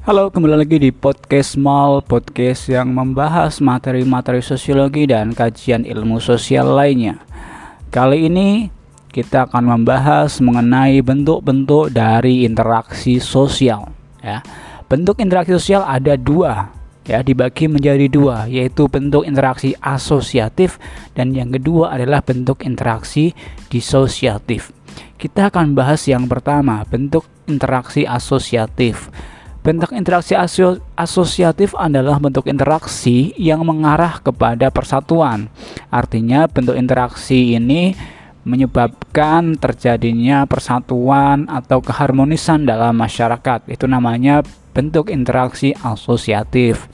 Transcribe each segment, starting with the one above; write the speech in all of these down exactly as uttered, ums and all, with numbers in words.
Halo, kembali lagi di podcast Mal, podcast yang membahas materi-materi sosiologi dan kajian ilmu sosial lainnya. Kali ini kita akan membahas mengenai bentuk-bentuk dari interaksi sosial. Ya, bentuk interaksi sosial ada dua, ya, dibagi menjadi dua, yaitu bentuk interaksi asosiatif dan yang kedua adalah bentuk interaksi disosiatif. Kita akan bahas yang pertama, bentuk interaksi asosiatif. Bentuk interaksi asio- asosiatif adalah bentuk interaksi yang mengarah kepada persatuan. Artinya bentuk interaksi ini menyebabkan terjadinya persatuan atau keharmonisan dalam masyarakat. Itu namanya bentuk interaksi asosiatif.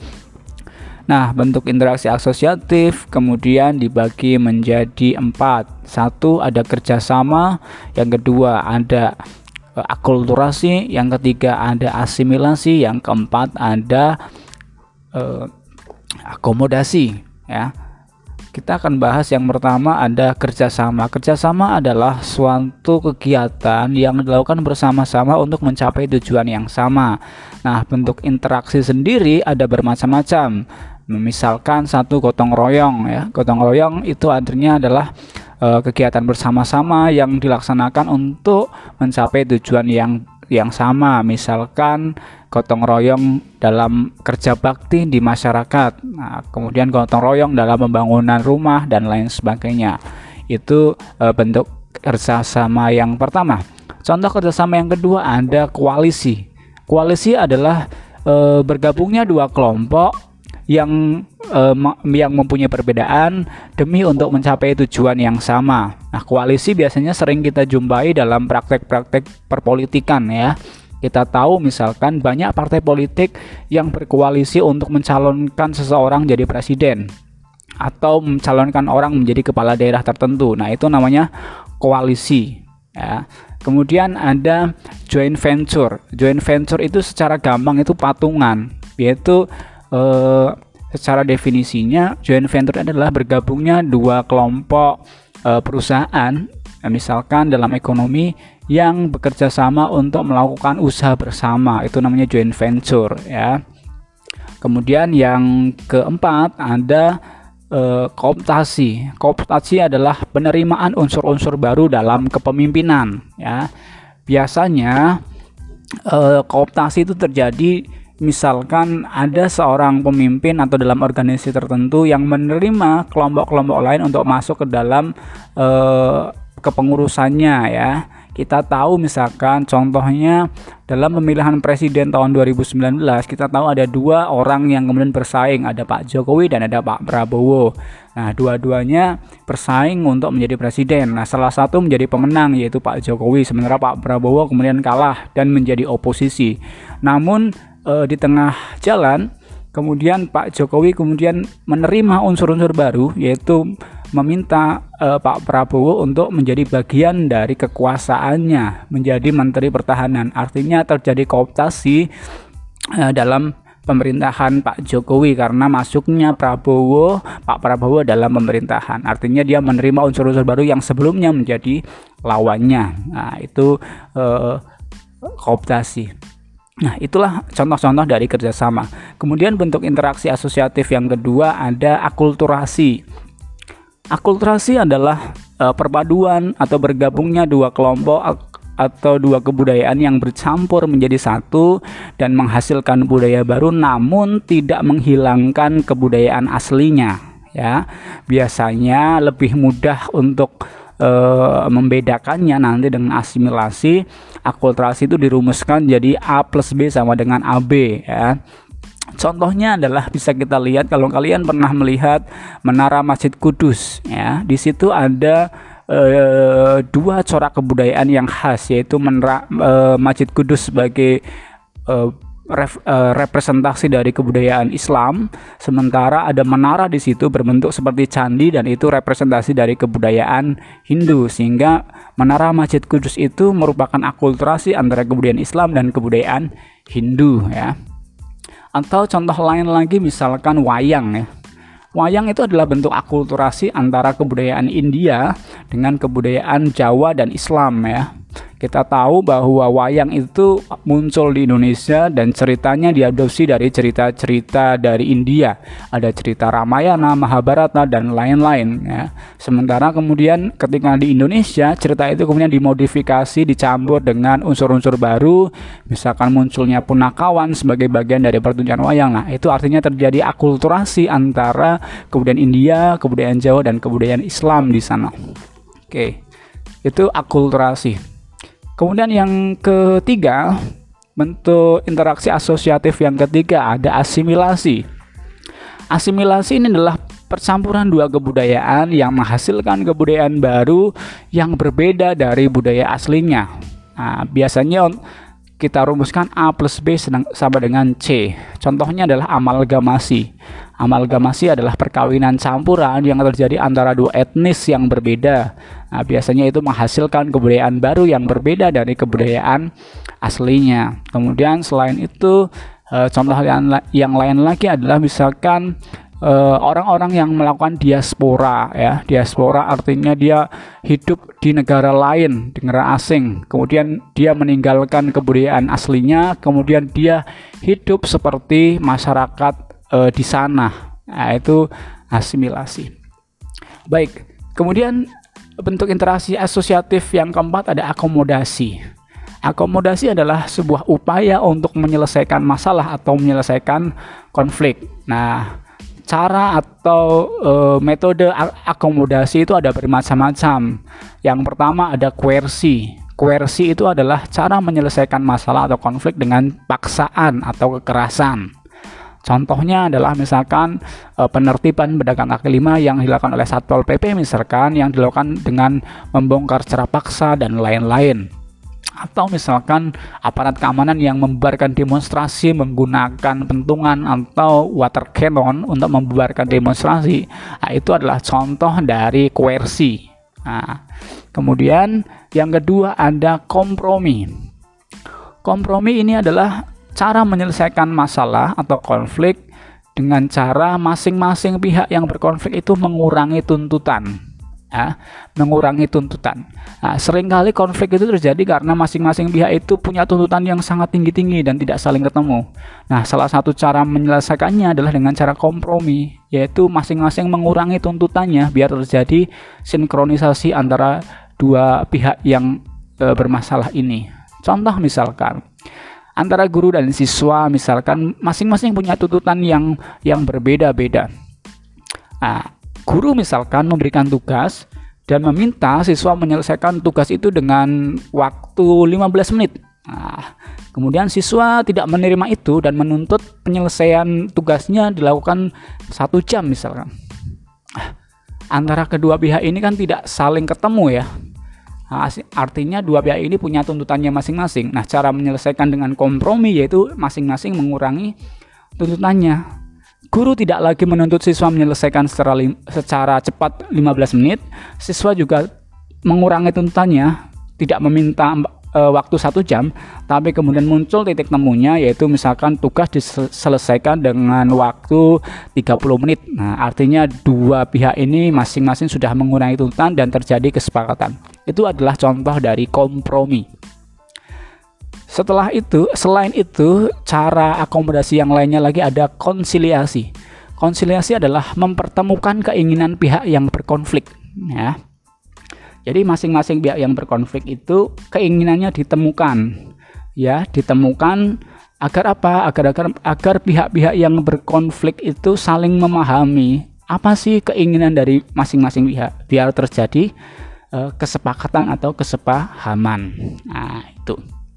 Nah, bentuk interaksi asosiatif kemudian dibagi menjadi empat. Satu, ada kerjasama. Yang kedua, ada akulturasi, yang ketiga ada asimilasi, yang keempat ada eh, akomodasi. Ya, kita akan bahas yang pertama ada kerjasama. Kerjasama adalah suatu kegiatan yang dilakukan bersama-sama untuk mencapai tujuan yang sama. Nah, bentuk interaksi sendiri ada bermacam-macam. Misalkan satu, gotong royong. Ya, gotong royong itu artinya adalah kegiatan bersama-sama yang dilaksanakan untuk mencapai tujuan yang yang sama. Misalkan gotong royong dalam kerja bakti di masyarakat. Nah, kemudian gotong royong dalam pembangunan rumah dan lain sebagainya. Itu e, bentuk kerjasama yang pertama. Contoh kerjasama yang kedua ada koalisi. Koalisi adalah e, bergabungnya dua kelompok yang eh, yang mempunyai perbedaan demi untuk mencapai tujuan yang sama. Nah, koalisi biasanya sering kita jumpai dalam praktek-praktek perpolitikan, ya. Kita tahu misalkan banyak partai politik yang berkoalisi untuk mencalonkan seseorang jadi presiden atau mencalonkan orang menjadi kepala daerah tertentu. Nah, itu namanya koalisi, ya. Kemudian ada joint venture. Joint venture itu secara gampang itu patungan, yaitu Uh, secara definisinya joint venture adalah bergabungnya dua kelompok uh, perusahaan, uh, misalkan dalam ekonomi yang bekerja sama untuk melakukan usaha bersama. Itu namanya joint venture, ya. Kemudian yang keempat ada uh, kooptasi. Kooptasi adalah penerimaan unsur-unsur baru dalam kepemimpinan, ya. Biasanya uh, kooptasi itu terjadi misalkan ada seorang pemimpin atau dalam organisasi tertentu yang menerima kelompok-kelompok lain untuk masuk ke dalam eh, kepengurusannya, ya. Kita tahu misalkan contohnya dalam pemilihan presiden tahun dua ribu sembilan belas, kita tahu ada dua orang yang kemudian bersaing, ada Pak Jokowi dan ada Pak Prabowo. Nah, dua-duanya bersaing untuk menjadi presiden. Nah, salah satu menjadi pemenang yaitu Pak Jokowi, sementara Pak Prabowo kemudian kalah dan menjadi oposisi. Namun e, di tengah jalan kemudian Pak Jokowi kemudian menerima unsur-unsur baru, yaitu meminta e, Pak Prabowo untuk menjadi bagian dari kekuasaannya, menjadi Menteri Pertahanan. Artinya terjadi kooptasi e, dalam pemerintahan Pak Jokowi karena masuknya Prabowo, Pak Prabowo dalam pemerintahan. Artinya dia menerima unsur-unsur baru yang sebelumnya menjadi lawannya. Nah, itu e, kooptasi. Nah, itulah contoh-contoh dari kerjasama. Kemudian bentuk interaksi asosiatif yang kedua ada akulturasi. Akulturasi adalah e, perpaduan atau bergabungnya dua kelompok atau dua kebudayaan yang bercampur menjadi satu dan menghasilkan budaya baru namun tidak menghilangkan kebudayaan aslinya, ya. Biasanya lebih mudah untuk e, membedakannya nanti dengan asimilasi. Akulturasi itu dirumuskan jadi A plus B sama dengan A B, ya. Contohnya adalah bisa kita lihat kalau kalian pernah melihat Menara Masjid Kudus, ya. Di situ ada e, dua corak kebudayaan yang khas, yaitu Menara e, Masjid Kudus sebagai e, ref, e, representasi dari kebudayaan Islam, sementara ada menara di situ berbentuk seperti candi dan itu representasi dari kebudayaan Hindu, sehingga Menara Masjid Kudus itu merupakan akulturasi antara kebudayaan Islam dan kebudayaan Hindu, ya. Atau contoh lain lagi misalkan wayang, ya. Wayang itu adalah bentuk akulturasi antara kebudayaan India dengan kebudayaan Jawa dan Islam, ya. Kita tahu bahwa wayang itu muncul di Indonesia dan ceritanya diadopsi dari cerita-cerita dari India. Ada cerita Ramayana, Mahabharata, dan lain-lain ya. Sementara kemudian ketika di Indonesia, cerita itu kemudian dimodifikasi, dicampur dengan unsur-unsur baru, misalkan munculnya punakawan sebagai bagian dari pertunjukan wayang. Nah, itu artinya terjadi akulturasi antara kebudayaan India, kebudayaan Jawa, dan kebudayaan Islam di sana. Oke, itu akulturasi. Kemudian yang ketiga, bentuk interaksi asosiatif yang ketiga ada asimilasi. Asimilasi ini adalah percampuran dua kebudayaan yang menghasilkan kebudayaan baru yang berbeda dari budaya aslinya. Nah, biasanya kita rumuskan A plus B sama dengan C. Contohnya adalah amalgamasi. Amalgamasi adalah perkawinan campuran yang terjadi antara dua etnis yang berbeda. Nah, biasanya itu menghasilkan kebudayaan baru yang berbeda dari kebudayaan aslinya. Kemudian selain itu, e, contoh yang, yang lain lagi adalah misalkan orang-orang e, yang melakukan diaspora ya. Diaspora artinya dia hidup di negara lain, di negara asing. Kemudian dia meninggalkan kebudayaan aslinya, kemudian dia hidup seperti masyarakat Uh, di sana. Nah, itu asimilasi. Baik, kemudian bentuk interaksi asosiatif yang keempat ada akomodasi. Akomodasi adalah sebuah upaya untuk menyelesaikan masalah atau menyelesaikan konflik. Nah, cara atau uh, metode akomodasi itu ada bermacam-macam. Yang pertama ada koersi. Koersi itu adalah cara menyelesaikan masalah atau konflik dengan paksaan atau kekerasan. Contohnya adalah misalkan e, penertiban pedagang kaki lima yang dilakukan oleh Satpol P P misalkan, yang dilakukan dengan membongkar secara paksa dan lain-lain. Atau misalkan aparat keamanan yang membubarkan demonstrasi menggunakan pentungan atau water cannon untuk membubarkan demonstrasi. Nah, itu adalah contoh dari koersi. Nah, kemudian yang kedua ada kompromi. Kompromi ini adalah cara menyelesaikan masalah atau konflik dengan cara masing-masing pihak yang berkonflik itu mengurangi tuntutan, ya, mengurangi tuntutan. Nah, seringkali konflik itu terjadi karena masing-masing pihak itu punya tuntutan yang sangat tinggi-tinggi dan tidak saling ketemu. Nah, salah satu cara menyelesaikannya adalah dengan cara kompromi, yaitu masing-masing mengurangi tuntutannya biar terjadi sinkronisasi antara dua pihak yang e, bermasalah ini. Contoh misalkan antara guru dan siswa, misalkan masing-masing punya tuntutan yang yang berbeda-beda. Nah, guru misalkan memberikan tugas dan meminta siswa menyelesaikan tugas itu dengan waktu lima belas menit. Nah, kemudian siswa tidak menerima itu dan menuntut penyelesaian tugasnya dilakukan satu jam misalkan. Antara kedua pihak ini kan tidak saling ketemu ya. Nah, artinya dua pihak ini punya tuntutannya masing-masing. Nah, cara menyelesaikan dengan kompromi yaitu masing-masing mengurangi tuntutannya. Guru tidak lagi menuntut siswa menyelesaikan secara, secara cepat lima belas menit. Siswa juga mengurangi tuntutannya, tidak meminta e, waktu satu jam, tapi kemudian muncul titik temunya yaitu misalkan tugas diselesaikan dengan waktu tiga puluh menit. Nah, artinya dua pihak ini masing-masing sudah mengurangi tuntutan dan terjadi kesepakatan. Itu adalah contoh dari kompromi. Setelah itu, selain itu, cara akomodasi yang lainnya lagi ada konsiliasi. Konsiliasi adalah mempertemukan keinginan pihak yang berkonflik, ya. Jadi masing-masing pihak yang berkonflik itu keinginannya ditemukan, ya, ditemukan agar apa? Agar agar agar pihak-pihak yang berkonflik itu saling memahami apa sih keinginan dari masing-masing pihak biar terjadi kesepakatan atau kesepahaman. Nah, itu.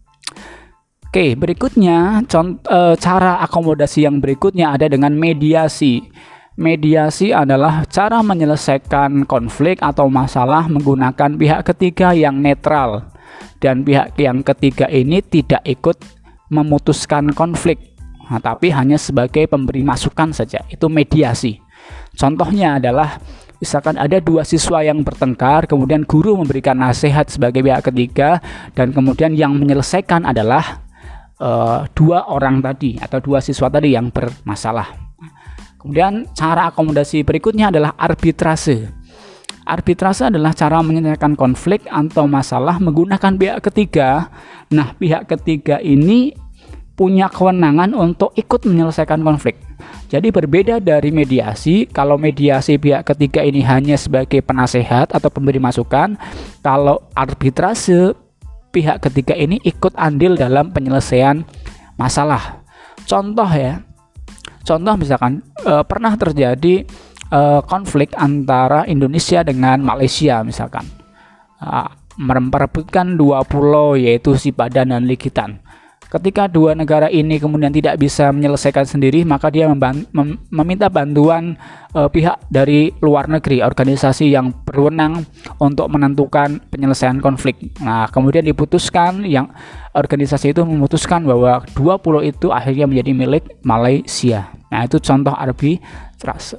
Oke, berikutnya contoh, e, cara akomodasi yang berikutnya ada dengan mediasi. Mediasi adalah cara menyelesaikan konflik atau masalah menggunakan pihak ketiga yang netral, dan pihak yang ketiga ini tidak ikut memutuskan konflik, nah, tapi hanya sebagai pemberi masukan saja. Itu mediasi. Contohnya adalah misalkan ada dua siswa yang bertengkar, kemudian guru memberikan nasihat sebagai pihak ketiga, dan kemudian yang menyelesaikan adalah uh, dua orang tadi atau dua siswa tadi yang bermasalah. Kemudian cara akomodasi berikutnya adalah arbitrase. Arbitrase adalah cara menyelesaikan konflik atau masalah menggunakan pihak ketiga. Nah, pihak ketiga ini punya kewenangan untuk ikut menyelesaikan konflik. Jadi berbeda dari mediasi. Kalau mediasi pihak ketiga ini hanya sebagai penasehat atau pemberi masukan. Kalau arbitrase, pihak ketiga ini ikut andil dalam penyelesaian masalah. Contoh ya, contoh misalkan e, pernah terjadi e, konflik antara Indonesia dengan Malaysia misalkan, e, memperebutkan dua pulau yaitu Sipadan dan Likitan. Ketika dua negara ini kemudian tidak bisa menyelesaikan sendiri, maka dia memban- mem- meminta bantuan e, pihak dari luar negeri, organisasi yang berwenang untuk menentukan penyelesaian konflik. Nah, kemudian diputuskan, yang organisasi itu memutuskan bahwa dua pulau itu akhirnya menjadi milik Malaysia. Nah, itu contoh arbitrase.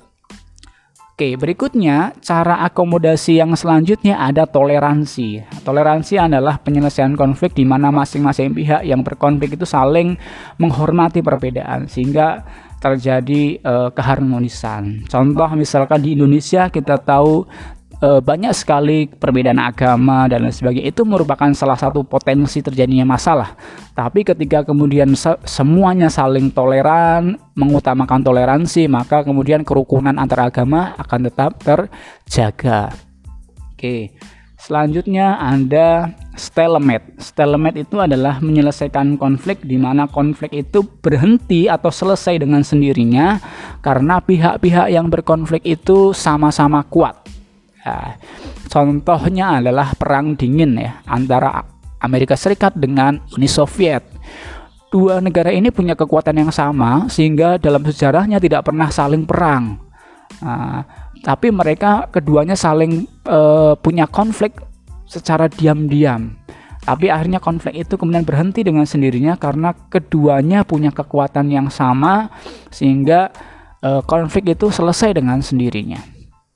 Oke, berikutnya cara akomodasi yang selanjutnya ada toleransi. Toleransi adalah penyelesaian konflik di mana masing-masing pihak yang berkonflik itu saling menghormati perbedaan sehingga terjadi uh, keharmonisan. Contoh misalkan di Indonesia kita tahu uh, banyak sekali perbedaan agama dan lain sebagainya, itu merupakan salah satu potensi terjadinya masalah. Tapi ketika kemudian se- semuanya saling toleran, mengutamakan toleransi, maka kemudian kerukunan antar agama akan tetap terjaga. Oke, selanjutnya ada stalemate. Stalemate itu adalah menyelesaikan konflik di mana konflik itu berhenti atau selesai dengan sendirinya karena pihak-pihak yang berkonflik itu sama-sama kuat. Nah, contohnya adalah perang dingin ya antara Amerika Serikat dengan Uni Soviet. Dua negara ini punya kekuatan yang sama sehingga dalam sejarahnya tidak pernah saling perang. Nah, tapi mereka keduanya saling uh, punya konflik secara diam-diam. Tapi akhirnya konflik itu kemudian berhenti dengan sendirinya karena keduanya punya kekuatan yang sama sehingga uh, konflik itu selesai dengan sendirinya.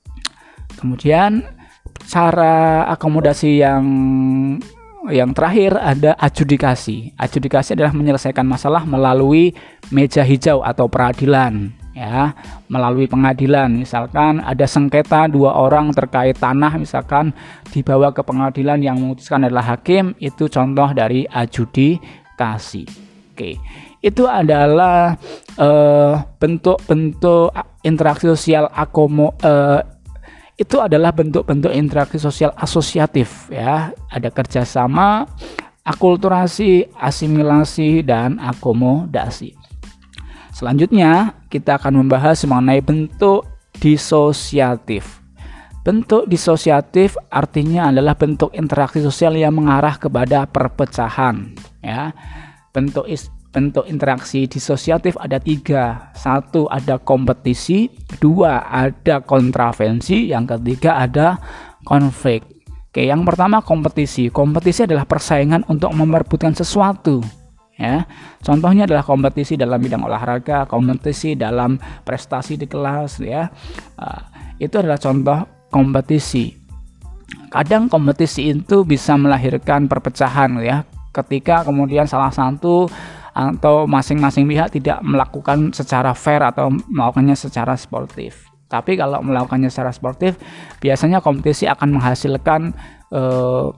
Kemudian cara akomodasi yang yang terakhir ada adjudikasi. Adjudikasi adalah menyelesaikan masalah melalui meja hijau atau peradilan, ya, melalui pengadilan. Misalkan ada sengketa dua orang terkait tanah, misalkan dibawa ke pengadilan, yang memutuskan adalah hakim, itu contoh dari adjudikasi. Oke, itu adalah uh, bentuk-bentuk interaksi sosial akomo uh, itu adalah bentuk-bentuk interaksi sosial asosiatif, ya. Ada kerjasama, akulturasi, asimilasi, dan akomodasi. Selanjutnya kita akan membahas mengenai bentuk disosiatif. Bentuk disosiatif artinya adalah bentuk interaksi sosial yang mengarah kepada perpecahan, ya. Bentuk is Bentuk interaksi disosiatif ada tiga. Satu, ada kompetisi. Dua, ada kontravensi. Yang ketiga, ada konflik. Oke, yang pertama kompetisi. Kompetisi adalah persaingan untuk memperebutkan sesuatu, ya. Contohnya adalah kompetisi dalam bidang olahraga, kompetisi dalam prestasi di kelas, ya. Uh, itu adalah contoh kompetisi. Kadang kompetisi itu bisa melahirkan perpecahan, ya. Ketika kemudian salah satu atau masing-masing pihak tidak melakukan secara fair atau melakukannya secara sportif. Tapi kalau melakukannya secara sportif, biasanya kompetisi akan menghasilkan uh,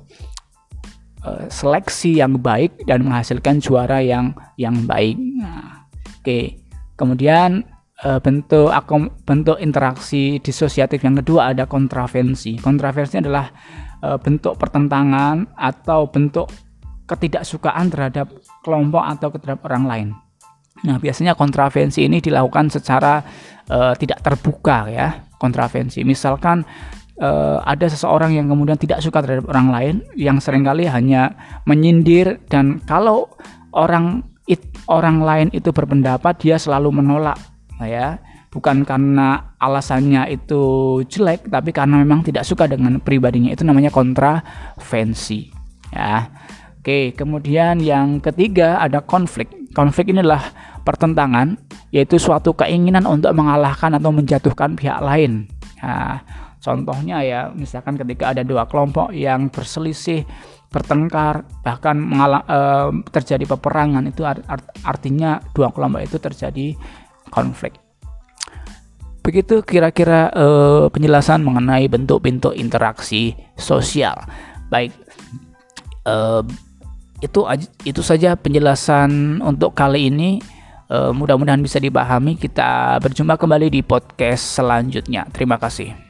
uh, seleksi yang baik dan menghasilkan juara yang yang baik. Nah, oke. Okay. Kemudian uh, bentuk akom, bentuk interaksi disosiatif yang kedua ada kontravensi. Kontravensi adalah uh, bentuk pertentangan atau bentuk ketidaksukaan terhadap kelompok atau terhadap orang lain. Nah, biasanya kontravensi ini dilakukan secara uh, tidak terbuka, ya. Kontravensi, misalkan uh, ada seseorang yang kemudian tidak suka terhadap orang lain, yang seringkali hanya menyindir, dan kalau orang it, orang lain itu berpendapat, dia selalu menolak, ya. Bukan karena alasannya itu jelek, tapi karena memang tidak suka dengan pribadinya. Itu namanya kontravensi, ya. Oke, kemudian yang ketiga ada konflik. Konflik ini adalah pertentangan, yaitu suatu keinginan untuk mengalahkan atau menjatuhkan pihak lain. Nah, contohnya ya, misalkan ketika ada dua kelompok yang berselisih, bertengkar, bahkan mengalah, e, terjadi peperangan, itu art, artinya dua kelompok itu terjadi konflik. Begitu kira-kira uh, penjelasan mengenai bentuk-bentuk interaksi sosial. Baik, uh, itu itu saja penjelasan untuk kali ini. Uh, mudah-mudahan bisa dipahami. Kita berjumpa kembali di podcast selanjutnya. Terima kasih.